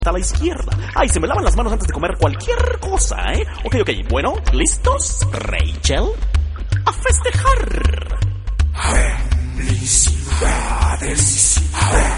a la izquierda. Ay, se me lavan las manos antes de comer cualquier cosa, ¿eh? Ok, bueno, ¿listos? Rachel, a festejar. Felicidades.